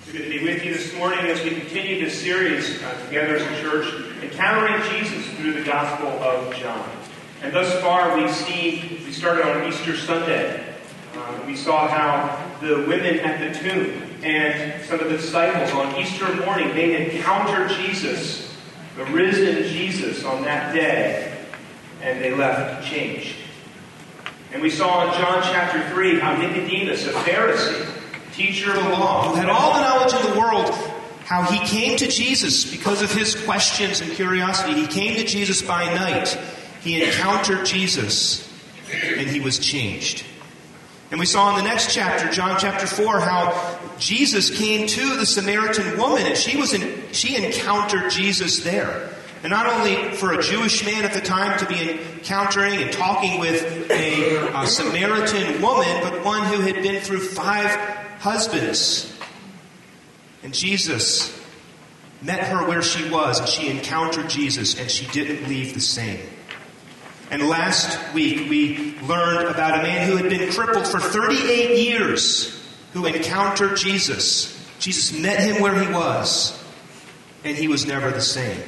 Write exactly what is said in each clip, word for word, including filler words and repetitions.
Good to be with you this morning as we continue this series uh, together as a church, encountering Jesus through the Gospel of John. And thus far we've seen, we started on Easter Sunday. Uh, we saw how the women at the tomb and some of the disciples on Easter morning, they encountered Jesus, the risen Jesus, on that day, and they left changed. And we saw in John chapter three how Nicodemus, a Pharisee, teacher of the law, who had all the knowledge in the world, how he came to Jesus because of his questions and curiosity. He came to Jesus by night. He encountered Jesus, and he was changed. And we saw in the next chapter, John chapter four, how Jesus came to the Samaritan woman, and she was in, she encountered Jesus there. And not only for a Jewish man at the time to be encountering and talking with a, a Samaritan woman, but one who had been through five husbands. And Jesus met her where she was, and she encountered Jesus, and she didn't leave the same. And last week we learned about a man who had been crippled for thirty-eight years, who encountered Jesus. Jesus met him where he was, and he was never the same.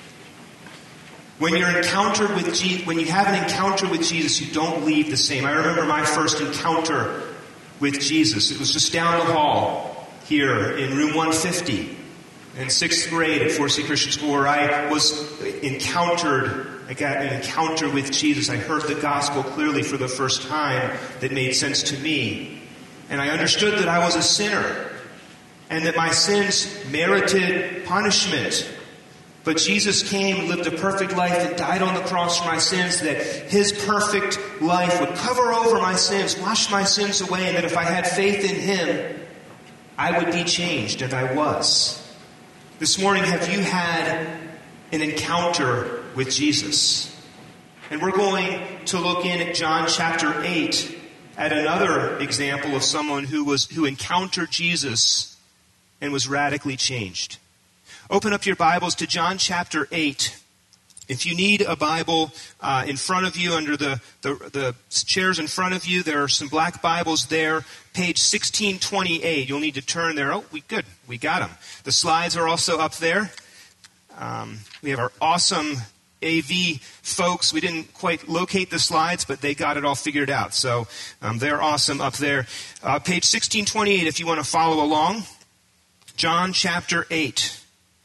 When you're encountered with Je- when you have an encounter with Jesus, you don't leave the same. I remember my first encounter with Jesus. It was just down the hall here in room one fifty in sixth grade at Forsyth Christian School, where I was encountered. I got an encounter with Jesus. I heard the gospel clearly for the first time that made sense to me. And I understood that I was a sinner and that my sins merited punishment. But Jesus came, lived a perfect life, and died on the cross for my sins, that his perfect life would cover over my sins, wash my sins away, and that if I had faith in him, I would be changed, and I was. This morning, have you had an encounter with Jesus? And we're going to look in at John chapter eight at another example of someone who was who encountered Jesus and was radically changed. Open up your Bibles to John chapter eight. If you need a Bible uh, in front of you, under the, the, the chairs in front of you, there are some black Bibles there. Page sixteen twenty-eight. You'll need to turn there. Oh, we good. We got them. The slides are also up there. Um, we have our awesome A V folks. We didn't quite locate the slides, but they got it all figured out. So um, they're awesome up there. Uh, page sixteen twenty-eight if you want to follow along. John chapter eight.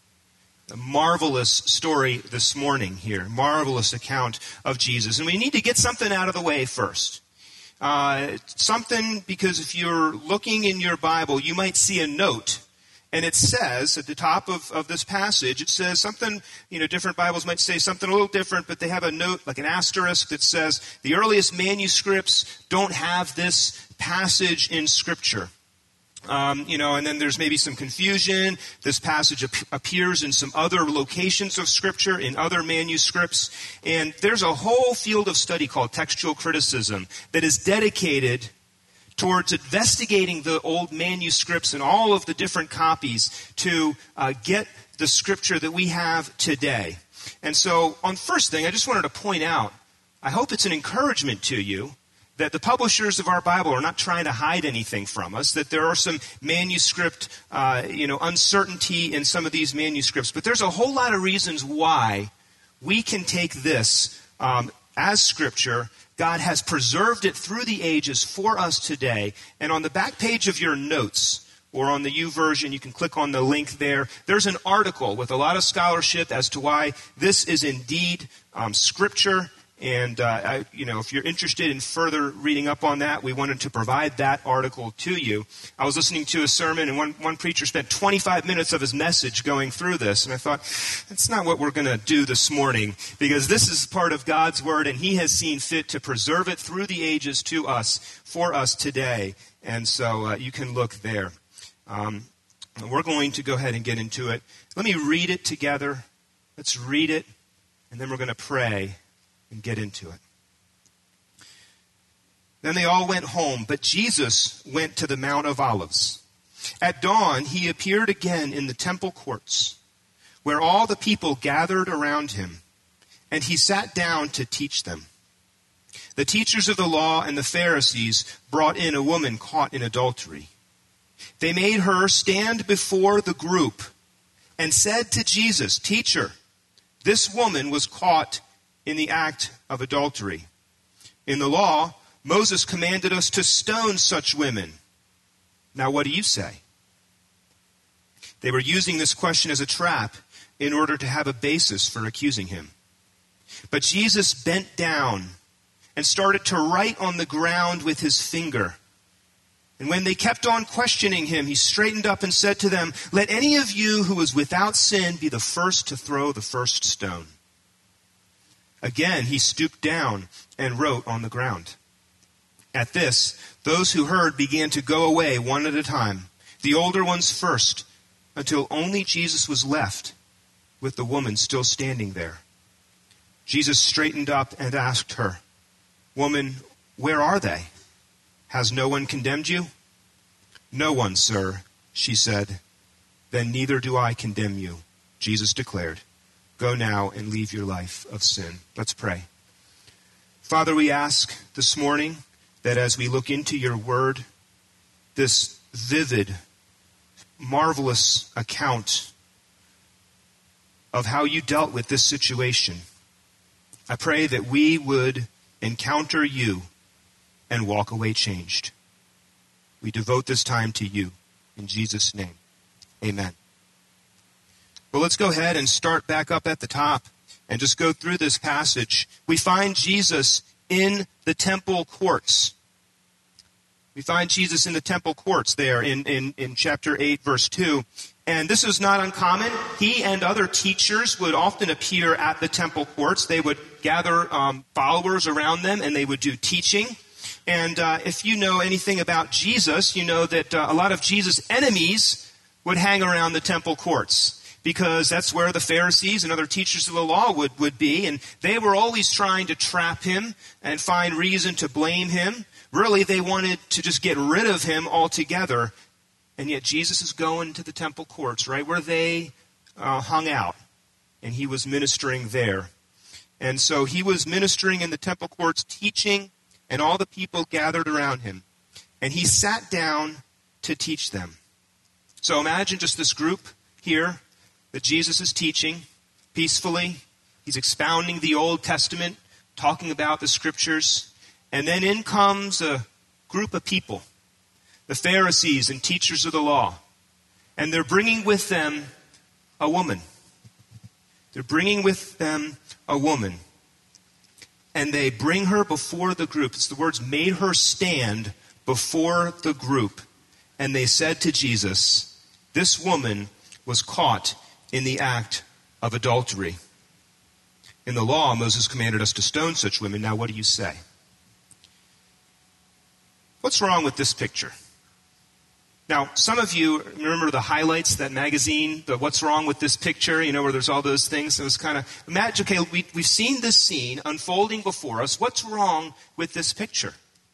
A marvelous story this morning here. Marvelous account of Jesus. And we need to get something out of the way first. Uh, something, because if you're looking in your Bible, you might see a note. And it says, at the top of, of this passage, it says something, you know, different Bibles might say something a little different, but they have a note, like an asterisk, that says the earliest manuscripts don't have this passage in Scripture. Um, you know, and then there's maybe some confusion. This passage ap- appears in some other locations of Scripture, in other manuscripts. And there's a whole field of study called textual criticism that is dedicated towards investigating the old manuscripts and all of the different copies to uh, get the Scripture that we have today. And so, on first thing, I just wanted to point out, I hope it's an encouragement to you that the publishers of our Bible are not trying to hide anything from us, that there are some manuscript, uh, you know, uncertainty in some of these manuscripts. But there's a whole lot of reasons why we can take this um, as Scripture. God has preserved it through the ages for us today. And on the back page of your notes, or on the YouVersion, you can click on the link there. There's an article with a lot of scholarship as to why this is indeed um, Scripture. And, uh, I, you know, if you're interested in further reading up on that, we wanted to provide that article to you. I was listening to a sermon, and one, one preacher spent twenty-five minutes of his message going through this. And I thought, that's not what we're going to do this morning, because this is part of God's Word, and He has seen fit to preserve it through the ages to us, for us today. And so uh, you can look there. Um, we're going to go ahead and get into it. Let me read it together. Let's read it, and then we're going to pray and get into it. Then they all went home, but Jesus went to the Mount of Olives. At dawn, he appeared again in the temple courts, where all the people gathered around him, and he sat down to teach them. The teachers of the law and the Pharisees brought in a woman caught in adultery. They made her stand before the group and said to Jesus, "Teacher, this woman was caught in the act of adultery. In the law, Moses commanded us to stone such women. Now what do you say?" They were using this question as a trap in order to have a basis for accusing him. But Jesus bent down and started to write on the ground with his finger. And when they kept on questioning him, he straightened up and said to them, "Let any of you who is without sin be the first to throw the first stone." Again, he stooped down and wrote on the ground. At this, those who heard began to go away one at a time, the older ones first, until only Jesus was left, with the woman still standing there. Jesus straightened up and asked her, "Woman, where are they? Has no one condemned you?" "No one, sir," she said. "Then neither do I condemn you," Jesus declared. "Go now and leave your life of sin." Let's pray. Father, we ask this morning that as we look into your word, this vivid, marvelous account of how you dealt with this situation, I pray that we would encounter you and walk away changed. We devote this time to you. In Jesus' name, amen. Well, let's go ahead and start back up at the top and just go through this passage. We find Jesus in the temple courts. We find Jesus in the temple courts there in, in, in chapter eight, verse two. And this is not uncommon. He and other teachers would often appear at the temple courts. They would gather um, followers around them and they would do teaching. And uh, if you know anything about Jesus, you know that uh, a lot of Jesus' enemies would hang around the temple courts, because that's where the Pharisees and other teachers of the law would, would be. And they were always trying to trap him and find reason to blame him. Really, they wanted to just get rid of him altogether. And yet Jesus is going to the temple courts, right where they uh, hung out. And he was ministering there. And so he was ministering in the temple courts, teaching, and all the people gathered around him. And he sat down to teach them. So imagine just this group here that Jesus is teaching peacefully. He's expounding the Old Testament, talking about the scriptures. And then in comes a group of people, the Pharisees and teachers of the law. And they're bringing with them a woman. They're bringing with them a woman. And they bring her before the group. It's the words, made her stand before the group. And they said to Jesus, "This woman was caught in the act of adultery. In the law, Moses commanded us to stone such women. Now what do you say?" What's wrong with this picture? Now, some of you remember the Highlights, that magazine, the What's Wrong with This Picture, you know, where there's all those things. It was kind of, imagine, okay, we, we've seen this scene unfolding before us. What's wrong with this picture?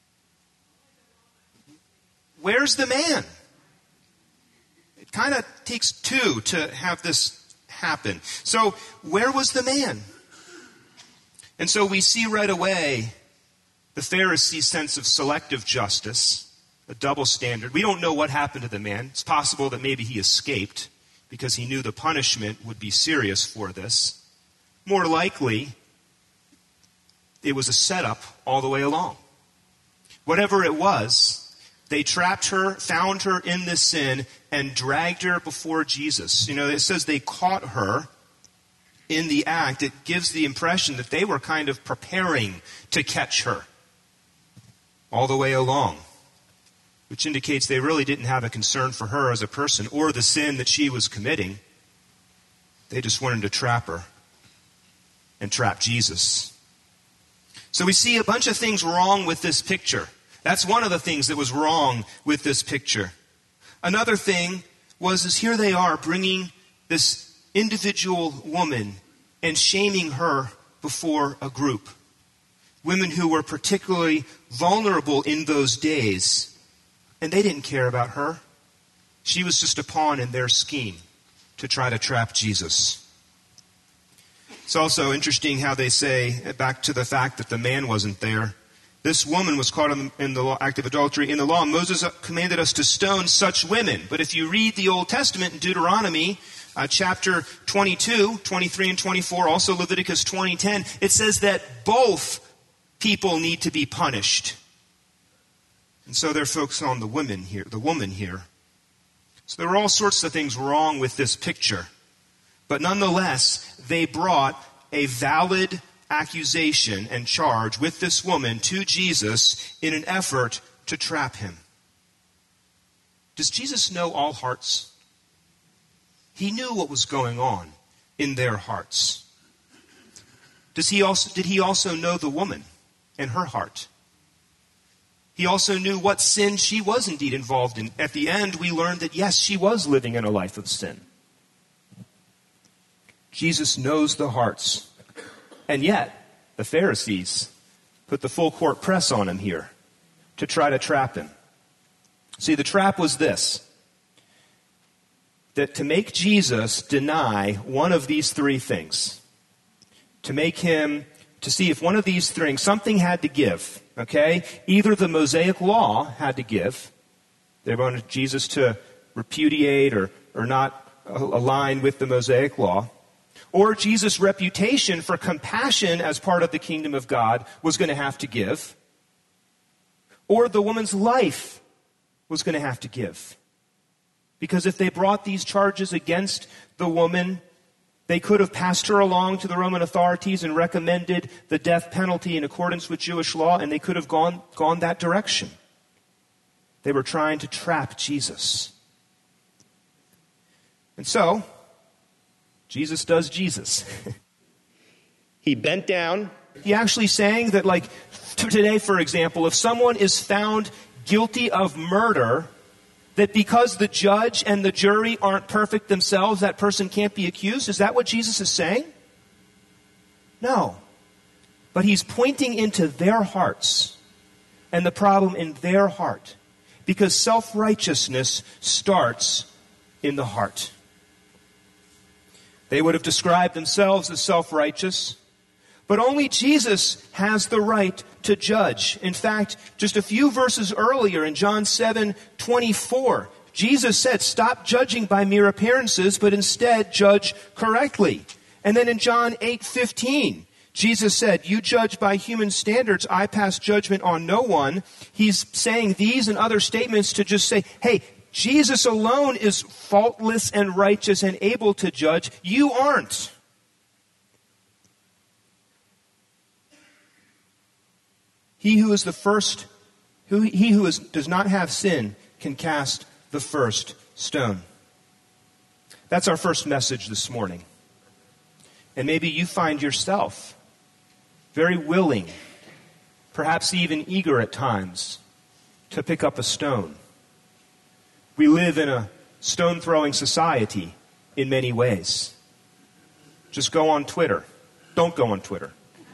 Where's the man? It kind of takes two to have this happen. So, where was the man? And so we see right away the Pharisees' sense of selective justice. A double standard. We don't know what happened to the man. It's possible that maybe he escaped because he knew the punishment would be serious for this. More likely, it was a setup all the way along. Whatever it was, they trapped her, found her in this sin, and dragged her before Jesus. You know, it says they caught her in the act. It gives the impression that they were kind of preparing to catch her all the way along, which indicates they really didn't have a concern for her as a person or the sin that she was committing. They just wanted to trap her and trap Jesus. So we see a bunch of things wrong with this picture. That's one of the things that was wrong with this picture. Another thing was is here they are bringing this individual woman and shaming her before a group. Women who were particularly vulnerable in those days. And they didn't care about her. She was just a pawn in their scheme to try to trap Jesus. It's also interesting how they say, back to the fact that the man wasn't there, this woman was caught in the, in the law, act of adultery. In the law, Moses commanded us to stone such women. But if you read the Old Testament in Deuteronomy, uh, chapter twenty-two, twenty-three and twenty-four, also Leviticus twenty ten, it says that both people need to be punished. And so they're focused on the women here, the woman here. So there were all sorts of things wrong with this picture. But nonetheless, they brought a valid accusation and charge with this woman to Jesus in an effort to trap him. Does Jesus know all hearts? He knew what was going on in their hearts. Does he also, did he also know the woman and her heart? He also knew what sin she was indeed involved in. At the end, we learned that yes, she was living in a life of sin. Jesus knows the hearts. And yet, the Pharisees put the full court press on him here to try to trap him. See, the trap was this: that to make Jesus deny one of these three things, to make him, to see if one of these things, something had to give, okay? Either the Mosaic law had to give. They wanted Jesus to repudiate or, or not align with the Mosaic law. Or Jesus' reputation for compassion as part of the kingdom of God was going to have to give. Or the woman's life was going to have to give. Because if they brought these charges against the woman, they could have passed her along to the Roman authorities and recommended the death penalty in accordance with Jewish law, and they could have gone, gone that direction. They were trying to trap Jesus. And so, Jesus does Jesus. He bent down. He actually saying that, like, today, for example, if someone is found guilty of murder, that because the judge and the jury aren't perfect themselves, that person can't be accused? Is that what Jesus is saying? No. But he's pointing into their hearts and the problem in their heart. Because self-righteousness starts in the heart. They would have described themselves as self-righteous, but only Jesus has the right to judge. In fact, just a few verses earlier in John seven twenty-four, Jesus said, "Stop judging by mere appearances, but instead judge correctly." And then in John eight fifteen, Jesus said, "You judge by human standards, I pass judgment on no one." He's saying these and other statements to just say, hey, Jesus alone is faultless and righteous and able to judge. You aren't. He who is the first, who, he who is, does not have sin can cast the first stone. That's our first message this morning. And maybe you find yourself very willing, perhaps even eager at times, to pick up a stone. We live in a stone-throwing society in many ways. Just go on Twitter. Don't go on Twitter.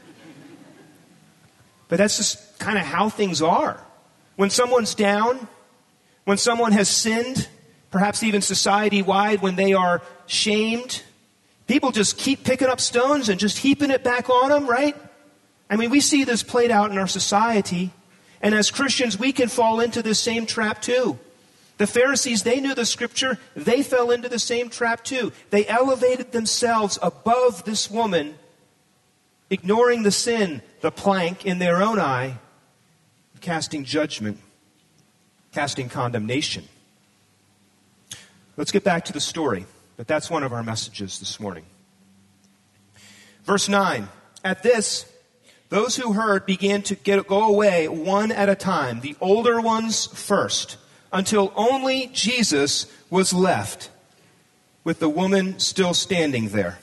But that's just kind of how things are. When someone's down, when someone has sinned, perhaps even society-wide, when they are shamed, people just keep picking up stones and just heaping it back on them, right? I mean, we see this played out in our society. And as Christians, we can fall into this same trap too. The Pharisees, they knew the scripture. They fell into the same trap too. They elevated themselves above this woman, ignoring the sin, the plank in their own eye, casting judgment, casting condemnation. Let's get back to the story, but that's one of our messages this morning. Verse nine, at this, those who heard began to get, go away one at a time, the older ones first, until only Jesus was left, with the woman still standing there.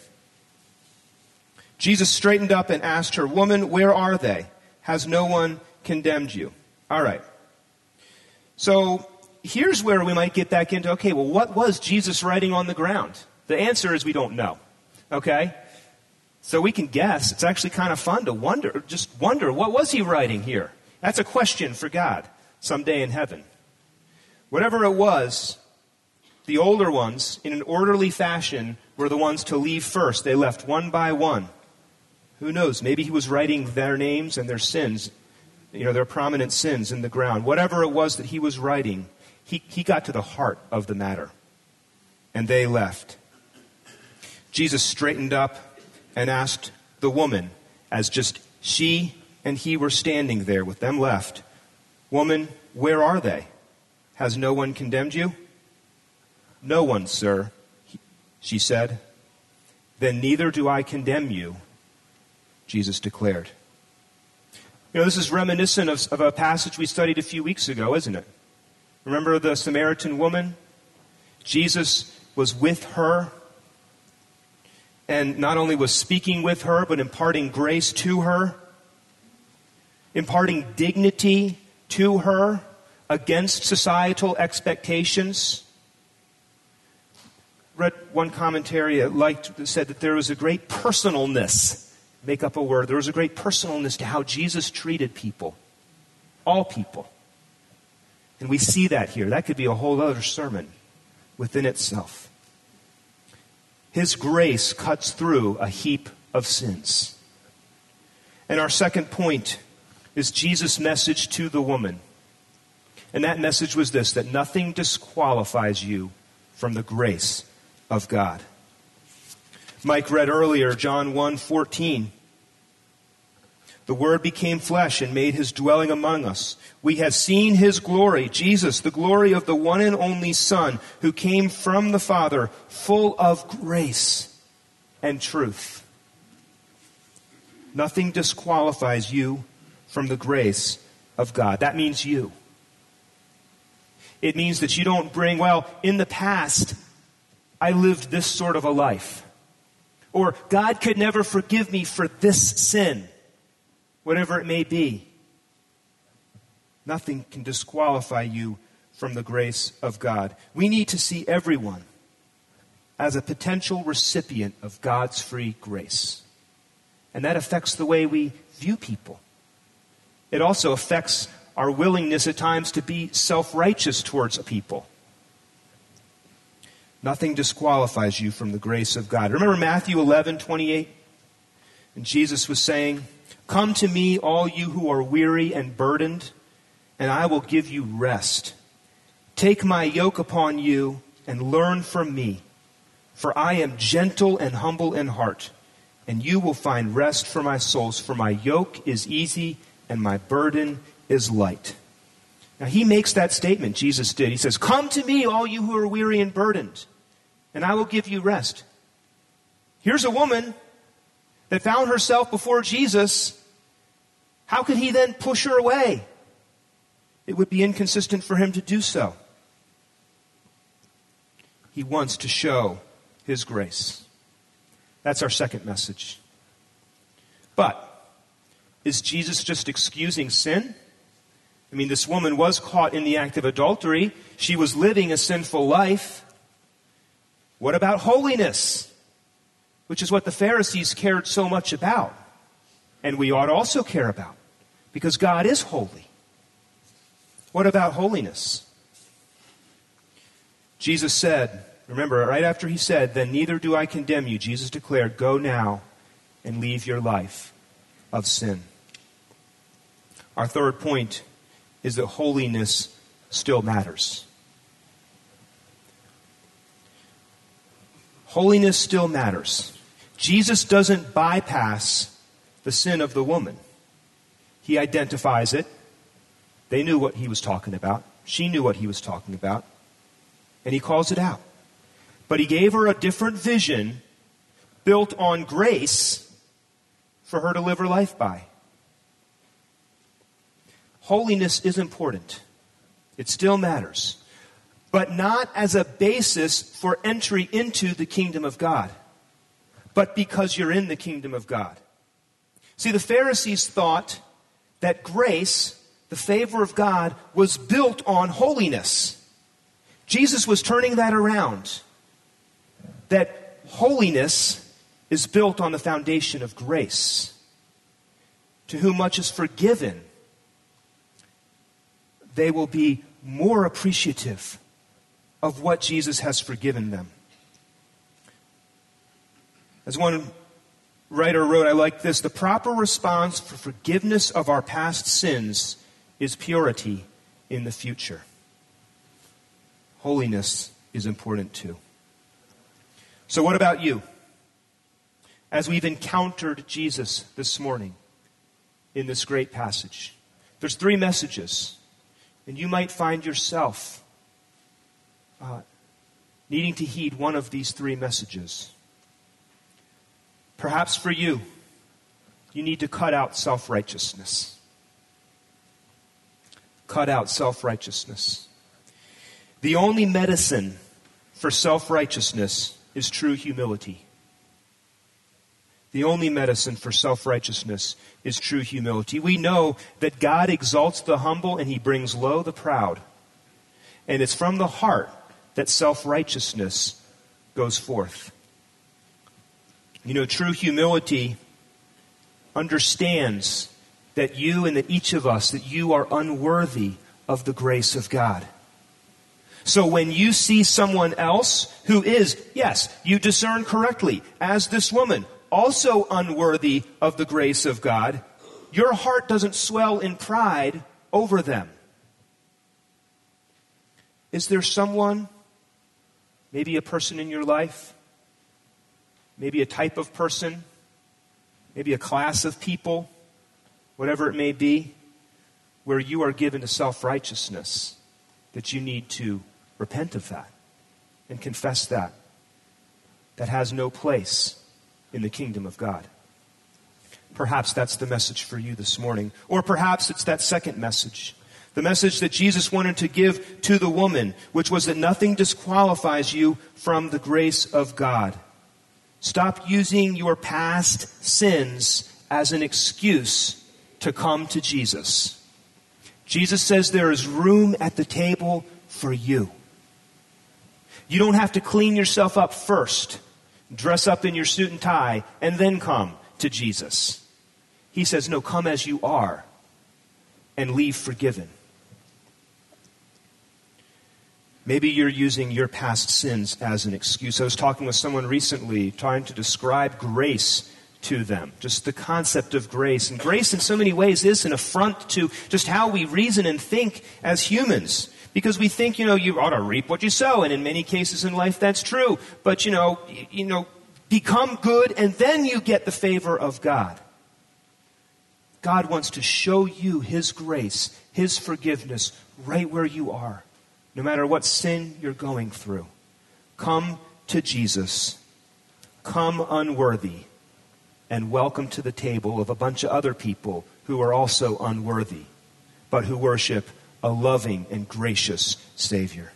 Jesus straightened up and asked her, "Woman, where are they? Has no one condemned you?" All right. So here's where we might get back into, okay, well, what was Jesus writing on the ground? The answer is we don't know. Okay? So we can guess. It's actually kind of fun to wonder, just wonder, what was he writing here? That's a question for God someday in heaven. Whatever it was, the older ones, in an orderly fashion, were the ones to leave first. They left one by one. Who knows? Maybe he was writing their names and their sins you know, their prominent sins in the ground. Whatever it was that he was writing, he, he got to the heart of the matter. And they left. Jesus straightened up and asked the woman, as just she and he were standing there with them left, "Woman, where are they? Has no one condemned you?" "No one, sir," she said. "Then neither do I condemn you," Jesus declared. You know, this is reminiscent of, of a passage we studied a few weeks ago, isn't it? Remember the Samaritan woman? Jesus was with her, and not only was speaking with her, but imparting grace to her, imparting dignity to her against societal expectations. Read one commentary I liked that said that there was a great personalness. Make up a word. There was a great personalness to how Jesus treated people. All people. And we see that here. That could be a whole other sermon within itself. His grace cuts through a heap of sins. And our second point is Jesus' message to the woman. And that message was this, that nothing disqualifies you from the grace of God. Mike read earlier, John one fourteen. "The Word became flesh and made his dwelling among us. We have seen his glory," Jesus, "the glory of the one and only Son, who came from the Father, full of grace and truth." Nothing disqualifies you from the grace of God. That means you. It means that you don't bring, well, in the past, I lived this sort of a life. Or God could never forgive me for this sin. Whatever it may be. Nothing can disqualify you from the grace of God. We need to see everyone as a potential recipient of God's free grace. And that affects the way we view people. It also affects our willingness at times to be self-righteous towards people. Nothing disqualifies you from the grace of God. Remember Matthew eleven twenty-eight? And Jesus was saying, "Come to me, all you who are weary and burdened, and I will give you rest. Take my yoke upon you and learn from me, for I am gentle and humble in heart, and you will find rest for my souls, for my yoke is easy and my burden is light." Now he makes that statement, Jesus did. He says, "Come to me, all you who are weary and burdened, and I will give you rest." Here's a woman that found herself before Jesus. How could he then push her away? It would be inconsistent for him to do so. He wants to show his grace. That's our second message. But is Jesus just excusing sin? I mean, this woman was caught in the act of adultery. She was living a sinful life. What about holiness? Which is what the Pharisees cared so much about. And we ought also care about. Because God is holy. What about holiness? Jesus said, remember, right after he said, "Then neither do I condemn you," Jesus declared, "Go now and leave your life of sin." Our third point is that holiness still matters. Holiness still matters. Jesus doesn't bypass the sin of the woman. He identifies it. They knew what he was talking about. She knew what he was talking about. And he calls it out. But he gave her a different vision built on grace for her to live her life by. Holiness is important. It still matters. But not as a basis for entry into the kingdom of God, but because you're in the kingdom of God. See, the Pharisees thought that grace, the favor of God, was built on holiness. Jesus was turning that around. That holiness is built on the foundation of grace. To whom much is forgiven, they will be more appreciative of what Jesus has forgiven them. As one writer wrote, I like this, the proper response for forgiveness of our past sins is purity in the future. Holiness is important too. So what about you? As we've encountered Jesus this morning in this great passage, there's three messages, and you might find yourself uh, needing to heed one of these three messages. Perhaps for you, you need to cut out self-righteousness. Cut out self-righteousness. The only medicine for self-righteousness is true humility. The only medicine for self-righteousness is true humility. We know that God exalts the humble and He brings low the proud. And it's from the heart that self-righteousness goes forth. You know, true humility understands that you and that each of us, that you are unworthy of the grace of God. So when you see someone else who is, yes, you discern correctly, as this woman, also unworthy of the grace of God, your heart doesn't swell in pride over them. Is there someone, maybe a person in your life, maybe a type of person, maybe a class of people, whatever it may be, where you are given to self-righteousness, that you need to repent of that and confess that? That has no place in the kingdom of God. Perhaps that's the message for you this morning. Or perhaps it's that second message. The message that Jesus wanted to give to the woman, which was that nothing disqualifies you from the grace of God. Stop using your past sins as an excuse to come to Jesus. Jesus says there is room at the table for you. You don't have to clean yourself up first, dress up in your suit and tie, and then come to Jesus. He says, no, come as you are and leave forgiven. Maybe you're using your past sins as an excuse. I was talking with someone recently trying to describe grace to them, just the concept of grace. And grace in so many ways is an affront to just how we reason and think as humans. Because we think, you know, you ought to reap what you sow. And in many cases in life, that's true. But, you know, you know, become good and then you get the favor of God. God wants to show you His grace, His forgiveness right where you are. No matter what sin you're going through. Come to Jesus. Come unworthy. And welcome to the table of a bunch of other people who are also unworthy, but who worship a loving and gracious Savior.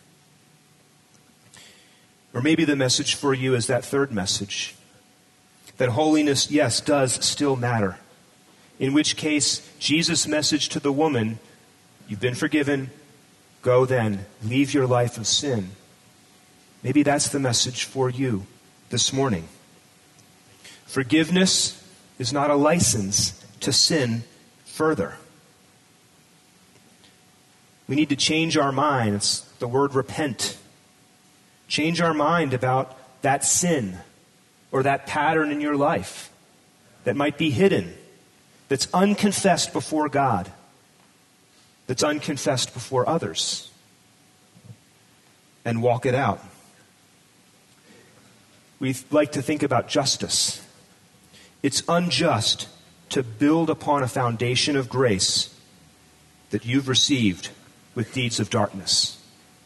Or maybe the message for you is that third message. That holiness, yes, does still matter. In which case, Jesus' message to the woman, you've been forgiven, go then, leave your life of sin. Maybe that's the message for you this morning. Forgiveness is not a license to sin further. We need to change our mind. It's the word repent. Change our mind about that sin or that pattern in your life that might be hidden, that's unconfessed before God, that's unconfessed before others, and walk it out. We like to think about justice. It's unjust to build upon a foundation of grace that you've received with deeds of darkness.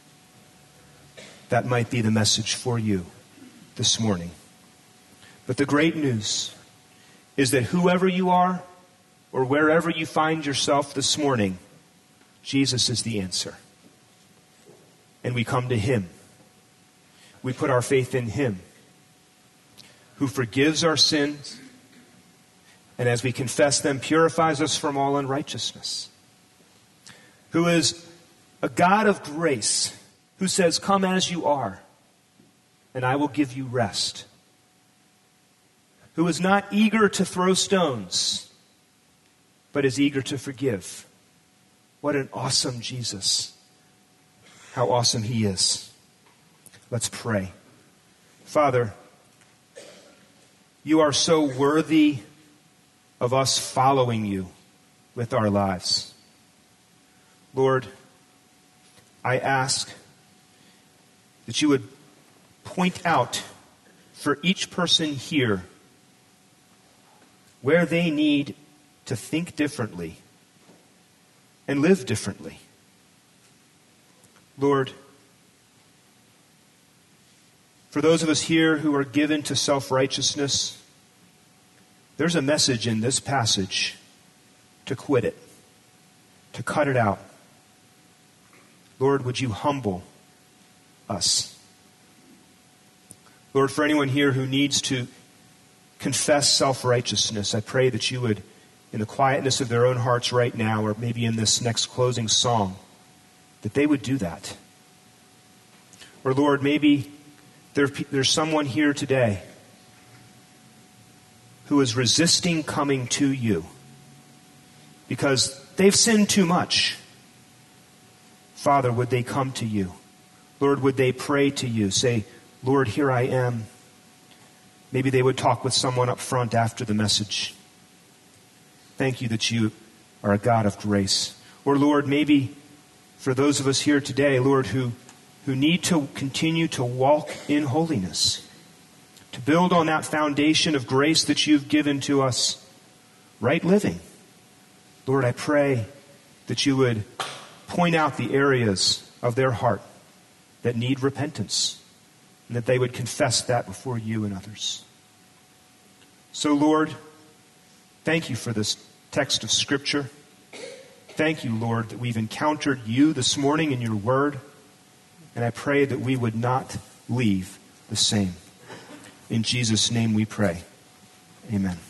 That might be the message for you this morning. But the great news is that whoever you are or wherever you find yourself this morning, Jesus is the answer. And we come to Him. We put our faith in Him, who forgives our sins, and as we confess them, purifies us from all unrighteousness. Who is a God of grace, who says, come as you are, and I will give you rest. Who is not eager to throw stones, but is eager to forgive. What an awesome Jesus. How awesome He is. Let's pray. Father, You are so worthy of us following you with our lives. Lord, I ask that you would point out for each person here where they need to think differently and live differently. Lord, for those of us here who are given to self-righteousness, there's a message in this passage to quit it, to cut it out. Lord, would you humble us? Lord, for anyone here who needs to confess self-righteousness, I pray that you would, in the quietness of their own hearts right now, or maybe in this next closing song, that they would do that. Or Lord, maybe there, there's someone here today who is resisting coming to you because they've sinned too much. Father, would they come to you? Lord, would they pray to you? Say, Lord, here I am. Maybe they would talk with someone up front after the message. Thank you that you are a God of grace. Or Lord, maybe for those of us here today, Lord, who, who need to continue to walk in holiness, to build on that foundation of grace that you've given to us, right living. Lord, I pray that you would point out the areas of their heart that need repentance, and that they would confess that before you and others. So, Lord, thank you for this text of Scripture. Thank you, Lord, that we've encountered you this morning in your word, and I pray that we would not leave the same. In Jesus' name we pray. Amen.